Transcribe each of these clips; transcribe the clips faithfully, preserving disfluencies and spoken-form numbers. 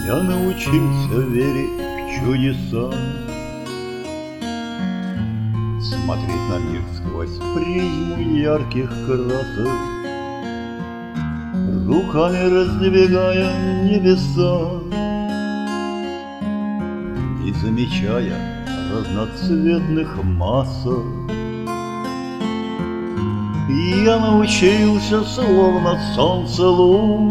Я научился верить в чудеса, смотреть на мир сквозь призму ярких красок, руками раздвигая небеса, не замечая разноцветных масок. Я научился, словно солнце луч,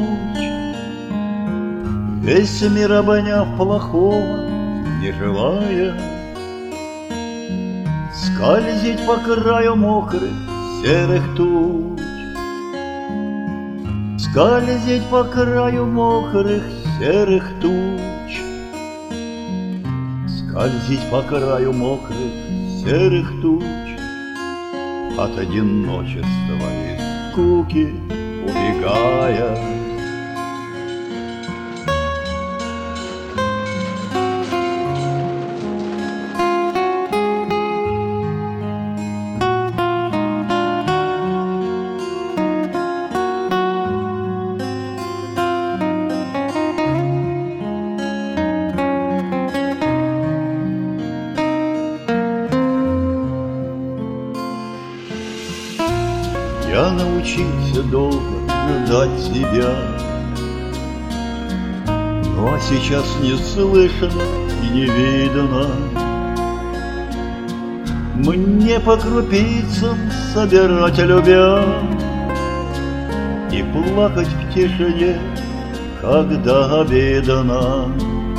весь мир обняв плохого, не желая, скользить по краю мокрых серых туч, скользить по краю мокрых серых туч, скользить по краю мокрых серых туч, от одиночества и скуки убегая. Я научился долго ждать тебя, ну а сейчас не слышно и не видно. Мне по крупицам собирать любя и плакать в тишине, когда обидно.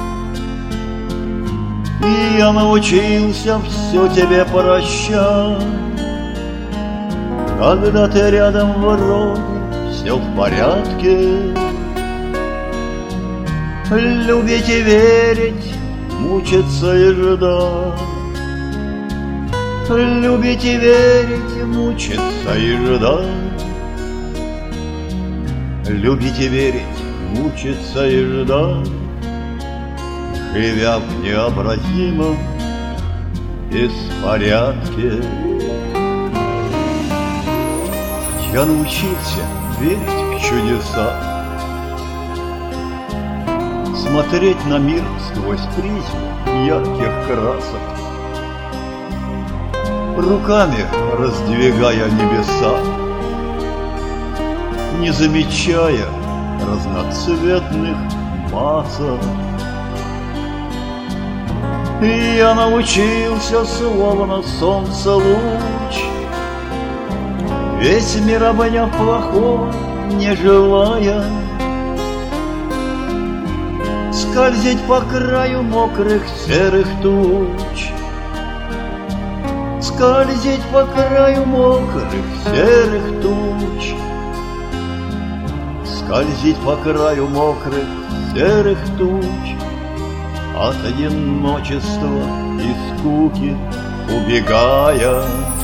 И я научился все тебе прощать, когда ты рядом, вроде все в порядке. Любить и верить, мучиться и ждать. Любить и верить, мучиться и ждать. Любить и верить, мучиться и ждать, живя в необразимом беспорядке. Я научился верить в чудеса, смотреть на мир сквозь призму ярких красок, руками раздвигая небеса, не замечая разноцветных масок. И я научился, словно солнце луч, весь мир обняв плохого, не желая, скользить по краю мокрых серых туч, скользить по краю мокрых серых туч, скользить по краю мокрых серых туч, от одиночества и скуки убегая.